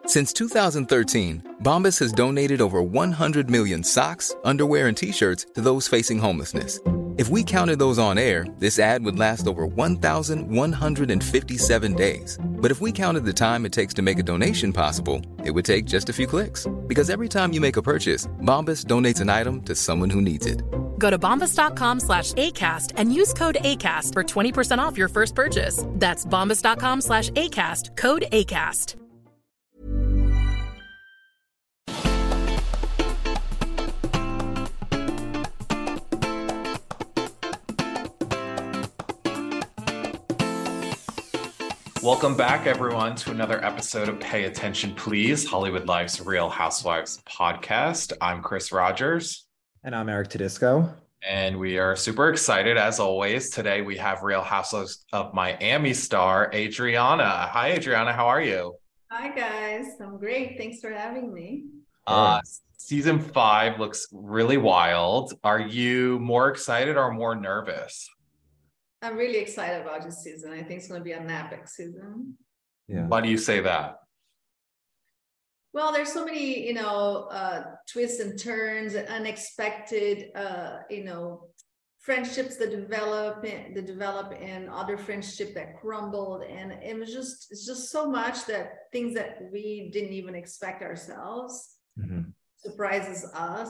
Since 2013, Bombas has donated over 100 million socks, underwear, and T-shirts to those facing homelessness. If we counted those on air, this ad would last over 1,157 days. But if we counted the time it takes to make a donation possible, it would take just a few clicks. Because every time you make a purchase, Bombas donates an item to someone who needs it. Go to bombas.com/ACAST and use code ACAST for 20% off your first purchase. That's bombas.com/ACAST, code ACAST. Welcome back, everyone, to another episode of Pay Attention Please, Hollywood Life's Real Housewives podcast. I'm Chris Rogers. And I'm Eric Tedisco. And we are super excited, as always. Today, we have Real Housewives of Miami star, Adriana. Hi, Adriana. How are you? Hi, guys. I'm great. Thanks for having me. Season 5 looks really wild. Are you more excited or more nervous? I'm really excited about this season. I think it's going to be an epic season. Yeah. Why do you say that? Well, there's so many, twists and turns, unexpected, friendships that develop and other friendship that crumbled. And it's just so much that things that we didn't even expect ourselves surprised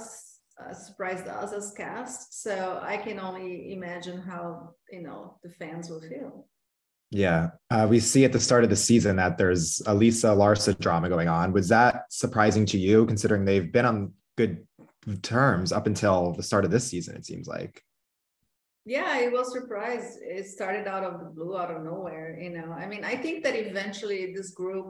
us as cast. So I can only imagine how, the fans will feel. Yeah. We see at the start of the season that there's a Lisa Larsa drama going on. Was that surprising to you, considering they've been on good terms up until the start of this season, it seems like? Yeah, I was surprised. It started out of the blue, out of nowhere. I think that eventually this group,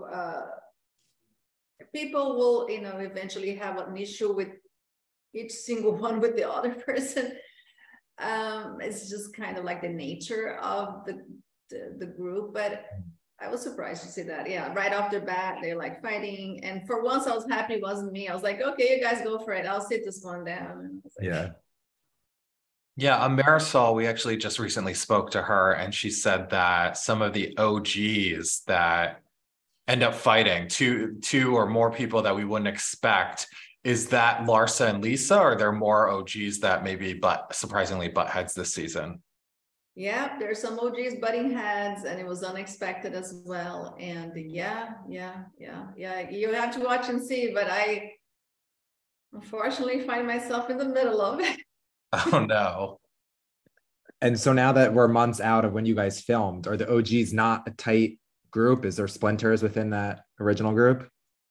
people will, eventually have an issue with each single one with the other person. It's just kind of like the nature of the group, but I was surprised to see that. Yeah, right off the bat, they're like fighting. And for once I was happy it wasn't me. I was like, okay, you guys go for it. I'll sit this one down. Yeah. Yeah, Marisol, we actually just recently spoke to her, and she said that some of the OGs that end up fighting, two or more people that we wouldn't expect, is that Larsa and Lisa, or are there more OGs that maybe surprisingly butt heads this season? Yeah, there's some OGs butting heads, and it was unexpected as well. And yeah. You have to watch and see, but I unfortunately find myself in the middle of it. Oh no. And so now that we're months out of when you guys filmed, are the OGs not a tight group? Is there splinters within that original group?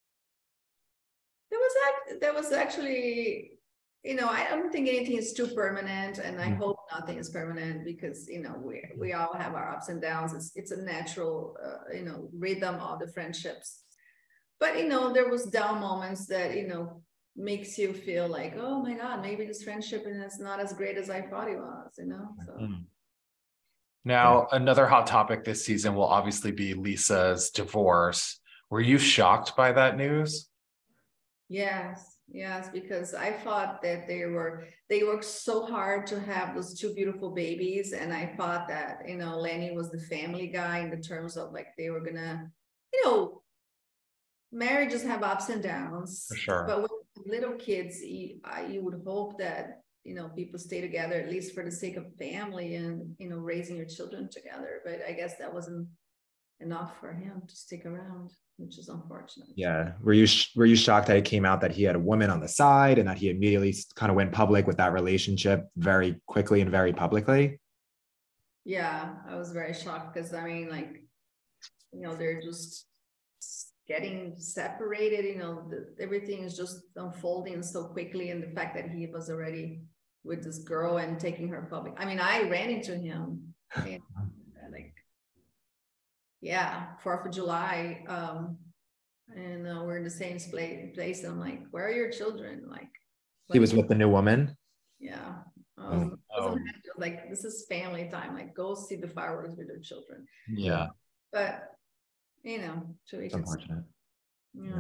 There was actually, I don't think anything is too permanent, and I hope nothing is permanent, because, we all have our ups and downs. It's a natural, rhythm of the friendships. But, there was down moments that, makes you feel like, oh my God, maybe this friendship is not as great as I thought it was, so. Now, another hot topic this season will obviously be Lisa's divorce. Were you shocked by that news? Yes, because I thought that they worked so hard to have those two beautiful babies. And I thought that, Lenny was the family guy in the terms of like, they were gonna, marriages have ups and downs. For sure. But with little kids, you would hope that, people stay together, at least for the sake of family and, raising your children together. But I guess that wasn't enough for him to stick around, which is unfortunate. Yeah. Were you shocked that it came out that he had a woman on the side, and that he immediately kind of went public with that relationship very quickly and very publicly? Yeah, I was very shocked, because they're just getting separated, everything is just unfolding so quickly. And the fact that he was already with this girl and taking her public. I ran into him and, 4th of July. And we're in the same place. And I'm like, where are your children? He was with the new woman. Yeah. I was like, this is family time. Like, go see the fireworks with your children. Yeah. But, It's unfortunate. Yeah.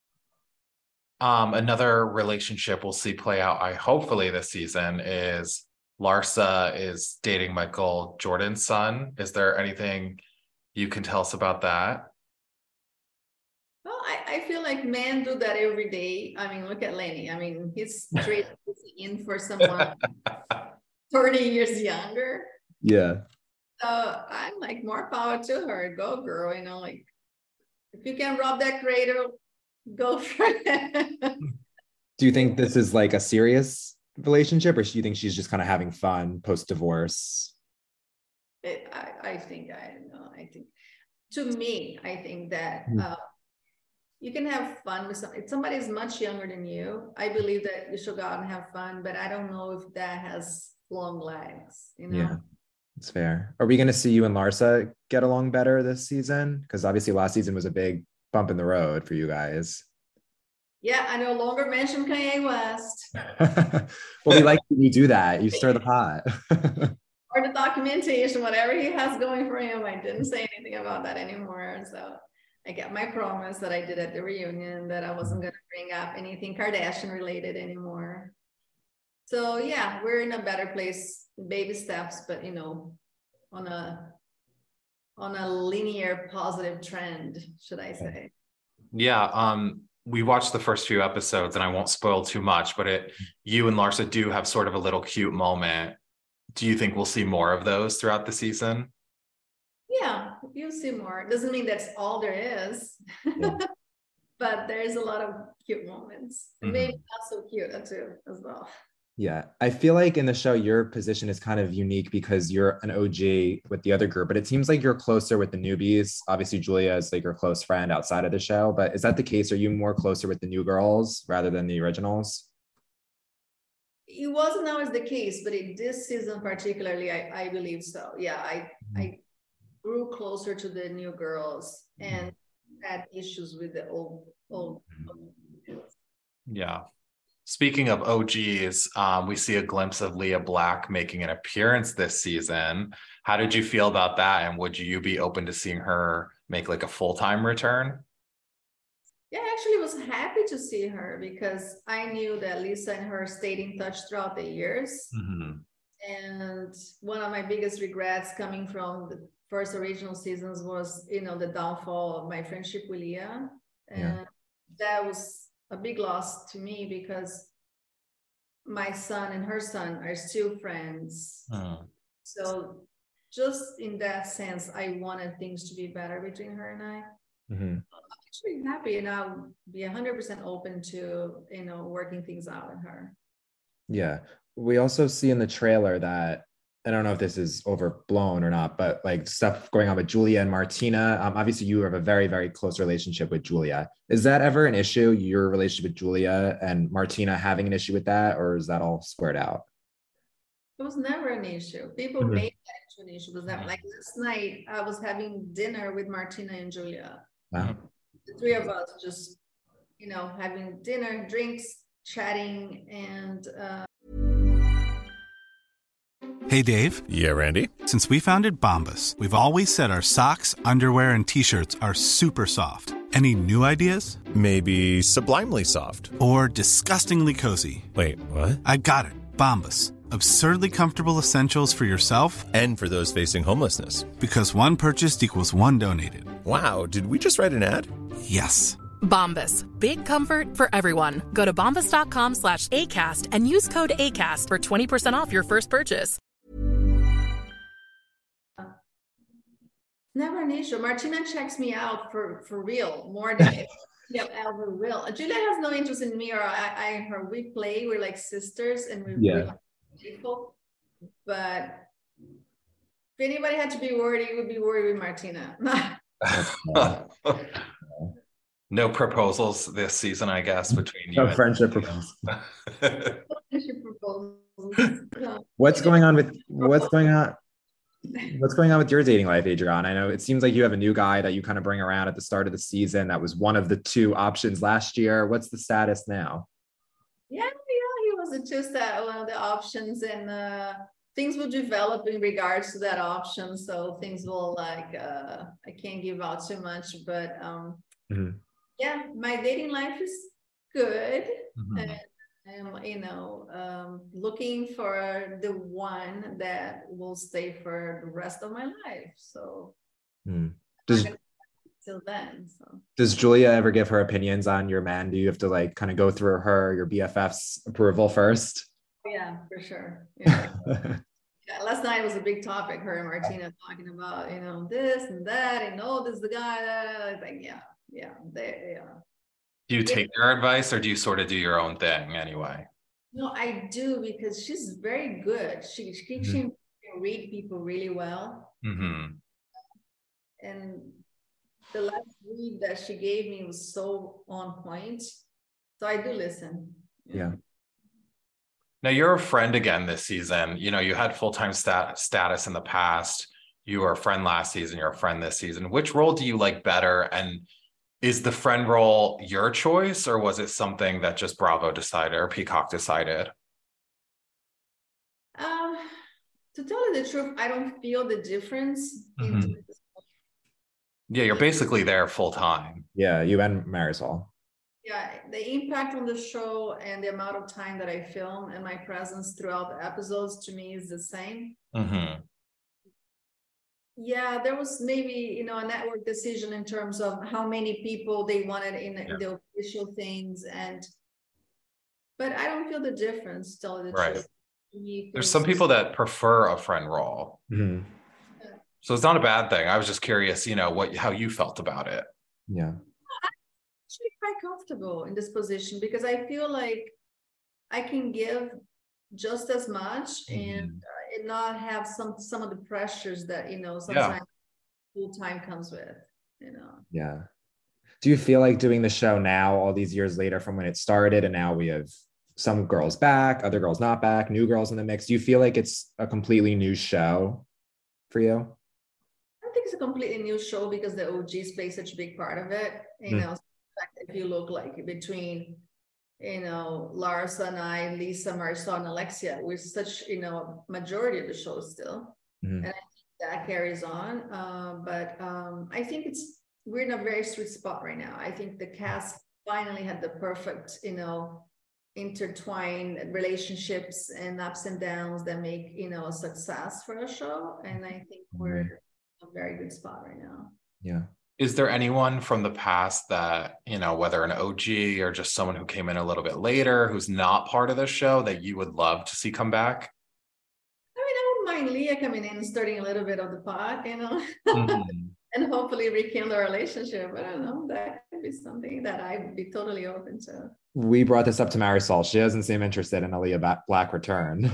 Another relationship we'll see play out, hopefully this season, is Larsa is dating Michael Jordan's son. Is there anything you can tell us about that? Well, I feel like men do that every day. I mean, look at Lenny. I mean, he's straight in for someone 30 years younger. Yeah. So I'm like, more power to her. Go, girl. You know, like if you can rob that cradle, go for it. Do you think this is like a serious relationship, or do you think she's just kind of having fun post-divorce? I think, I don't know. I think, to me, I think that you can have fun with if somebody is much younger than you. I believe that you should go out and have fun, but I don't know if that has long legs, you know? Yeah, it's fair. Are we going to see you and Larsa get along better this season? Because obviously last season was a big bump in the road for you guys. Yeah, I no longer mention Kanye West. Well, we like when you do that. You stir the pot. Or the documentation, whatever he has going for him. I didn't say anything about that anymore. So I got my promise that I did at the reunion that I wasn't going to bring up anything Kardashian related anymore. So yeah, we're in a better place, baby steps, but you know, on a linear positive trend, should I say. Yeah, we watched the first few episodes and I won't spoil too much, but you and Larsa do have sort of a little cute moment. Do you think we'll see more of those throughout the season? Yeah, you'll see more. Doesn't mean that's all there is. Yeah. But there's a lot of cute moments. Mm-hmm. Maybe not so cute too as well. Yeah, I feel like in the show, your position is kind of unique because you're an OG with the other group, but it seems like you're closer with the newbies. Obviously, Julia is like your close friend outside of the show, but is that the case? Are you more closer with the new girls rather than the originals? It wasn't always the case, but in this season particularly, I believe so. Yeah, I grew closer to the new girls and had issues with the old girls. Yeah. Speaking of OGs, we see a glimpse of Leah Black making an appearance this season. How did you feel about that? And would you be open to seeing her make like a full-time return? Yeah, I actually was happy to see her because I knew that Lisa and her stayed in touch throughout the years. Mm-hmm. And one of my biggest regrets coming from the first original seasons was, you know, the downfall of my friendship with Leah. And that was a big loss to me because my son and her son are still friends. So just in that sense, I wanted things to be better between her and I. Mm-hmm. I'm actually happy, and I'll be 100% open to, you know, working things out with her. Yeah. We also see in the trailer that, I don't know if this is overblown or not, but like stuff going on with Julia and Martina. Obviously, you have a very, very close relationship with Julia. Is that ever an issue, your relationship with Julia and Martina having an issue with that, or is that all squared out? It was never an issue. People made that into an issue. It was that, like last night, I was having dinner with Martina and Julia. Wow. The three of us just, you know, having dinner, drinks, chatting, and Hey, Dave. Yeah, Randy. Since we founded Bombas, we've always said our socks, underwear, and T-shirts are super soft. Any new ideas? Maybe sublimely soft. Or disgustingly cozy. Wait, what? I got it. Bombas. Absurdly comfortable essentials for yourself and for those facing homelessness. Because one purchased equals one donated. Wow, did we just write an ad? Yes. Bombas. Big comfort for everyone. Go to bombas.com/ACAST and use code ACAST for 20% off your first purchase. Never an issue. Martina checks me out for real more than ever will. Julia has no interest in me or her. We play. We're like sisters, and we're people. But if anybody had to be worried, it would be worried with Martina. No proposals this season, I guess, between you. No friendship proposals. What's going on with your dating life, Adrian? I know it seems like you have a new guy that you kind of bring around at the start of the season. That was one of the two options last year. What's the status now? Yeah, he was just one of the options, and things will develop in regards to that option. So things will I can't give out too much, but yeah, my dating life is good. And I'm, looking for the one that will stay for the rest of my life. So till then. So Does Julia ever give her opinions on your man? Do you have to like kind of go through your BFF's approval first? yeah, for sure. Yeah. Yeah, last night was a big topic. Her and Martina talking about, this and that, and this is the guy. I was like, yeah. Do you take their advice or do you sort of do your own thing anyway? No, I do because she's very good. She can read people really well. Mm-hmm. And the last read that she gave me was so on point. So I do listen. Yeah. Now you're a friend again this season. You had full-time status in the past. You were a friend last season. You're a friend this season. Which role do you like better? And is the friend role your choice, or was it something that just Bravo decided or Peacock decided? To tell you the truth, I don't feel the difference. Mm-hmm. Yeah, you're basically there full time. Yeah, you and Marisol. Yeah, the impact on the show and the amount of time that I film and my presence throughout the episodes to me is the same. Mm-hmm. Yeah, there was maybe, a network decision in terms of how many people they wanted in the official things. But I don't feel the difference, to tell you the truth. There's some people that prefer a friend role. Mm-hmm. So it's not a bad thing. I was just curious, how you felt about it. Yeah. I'm actually quite comfortable in this position because I feel like I can give just as much and not have some of the pressures that, sometimes full time comes with, Yeah. Do you feel like doing the show now, all these years later from when it started, and now we have some girls back, other girls not back, new girls in the mix? Do you feel like it's a completely new show for you? I think it's a completely new show because the OGs play such a big part of it. If you look like between, Larsa and I, Lisa, Marisol, and Alexia, we're such, majority of the show still. And I think that carries on. But I think we're in a very sweet spot right now. I think the cast finally had the perfect, intertwined relationships and ups and downs that make, a success for a show. And I think we're in a very good spot right now. Yeah. Is there anyone from the past that, whether an OG or just someone who came in a little bit later, who's not part of the show, that you would love to see come back? I wouldn't mind Leah coming in and starting a little bit of the pot, Mm-hmm. and hopefully rekindle a relationship. I don't know. That could be something that I'd be totally open to. We brought this up to Marisol. She doesn't seem interested in a Leah Black return.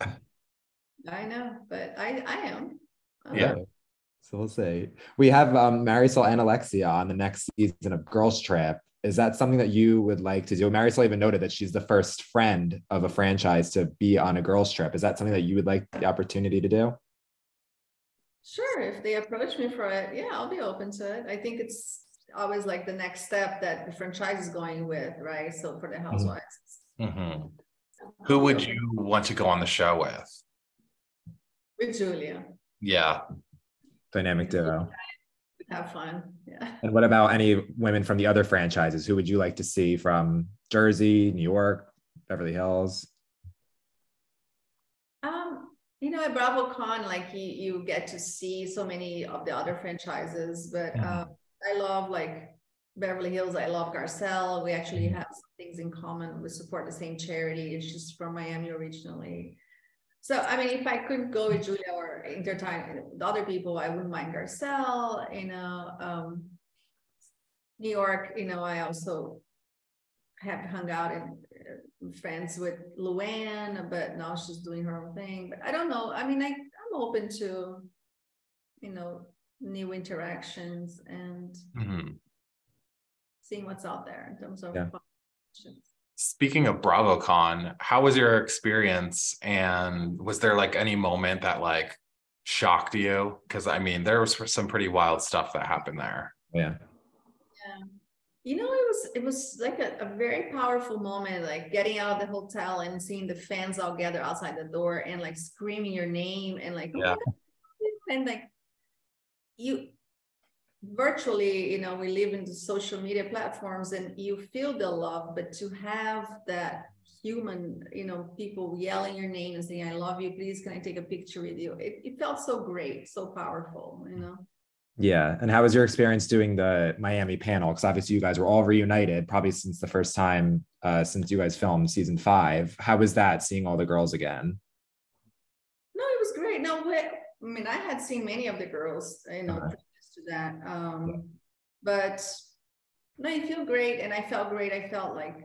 I know, but I am. Yeah. So we'll see. We have Marisol and Alexia on the next season of Girls Trip. Is that something that you would like to do? Marisol even noted that she's the first friend of a franchise to be on a Girls Trip. Is that something that you would like the opportunity to do? Sure. If they approach me for it, yeah, I'll be open to it. I think it's always like the next step that the franchise is going with, right? So for the Housewives. Mm-hmm. Who would you want to go on the show with? With Julia. Yeah. Dynamic duo. Have fun. Yeah. And what about any women from the other franchises? Who would you like to see from Jersey, New York, Beverly Hills? At BravoCon, like you get to see so many of the other franchises, but I love like Beverly Hills. I love Garcelle. We actually have some things in common. We support the same charity. She's from Miami originally. So, I mean, if I couldn't go with Julia or intertwine with other people, I wouldn't mind Garcelle. New York, I also have hung out and friends with Luann, but now she's doing her own thing. But I don't know. I mean, I'm open to, new interactions and seeing what's out there in terms of Speaking of BravoCon, how was your experience? And was there like any moment that like shocked you? Because I mean, there was some pretty wild stuff that happened there. Yeah. It was like a very powerful moment, like getting out of the hotel and seeing the fans all gather outside the door and like screaming your name and like, and like you virtually, we live in the social media platforms and you feel the love, but to have that human, people yelling your name and saying, I love you, please, can I take a picture with you? It felt so great, so powerful, Yeah. And how was your experience doing the Miami panel? Because obviously you guys were all reunited, probably since the first time since you guys filmed season 5. How was that, seeing all the girls again? No, it was great. No, I mean, I had seen many of the girls, previous to that. But no, I feel great, and I felt great. I felt like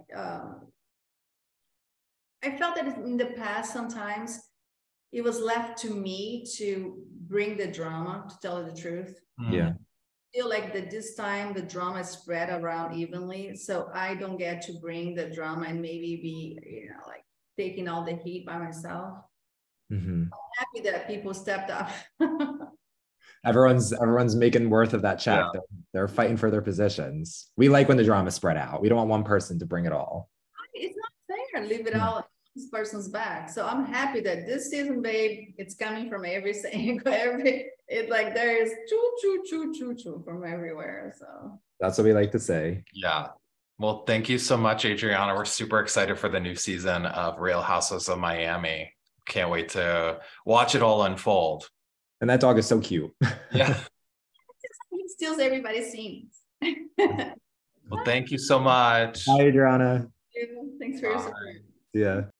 I felt that in the past sometimes it was left to me to bring the drama, to tell you the truth. Yeah. I feel like that this time the drama is spread around evenly, so I don't get to bring the drama and maybe be, like taking all the heat by myself. Mm-hmm. I'm happy that people stepped up. Everyone's making worth of that check. Yeah. They're fighting for their positions. We like when the drama is spread out. We don't want one person to bring it all. It's not fair, leave it all on this person's back. So I'm happy that this season, babe, it's coming from every single, there is choo from everywhere. So That's what we like to say. Yeah. Well, thank you so much, Adriana. We're super excited for the new season of Real Housewives of Miami. Can't wait to watch it all unfold. And that dog is so cute. Yeah. he steals everybody's scenes. Well, thank you so much. Hi, Adriana. Thanks for your support. Yeah.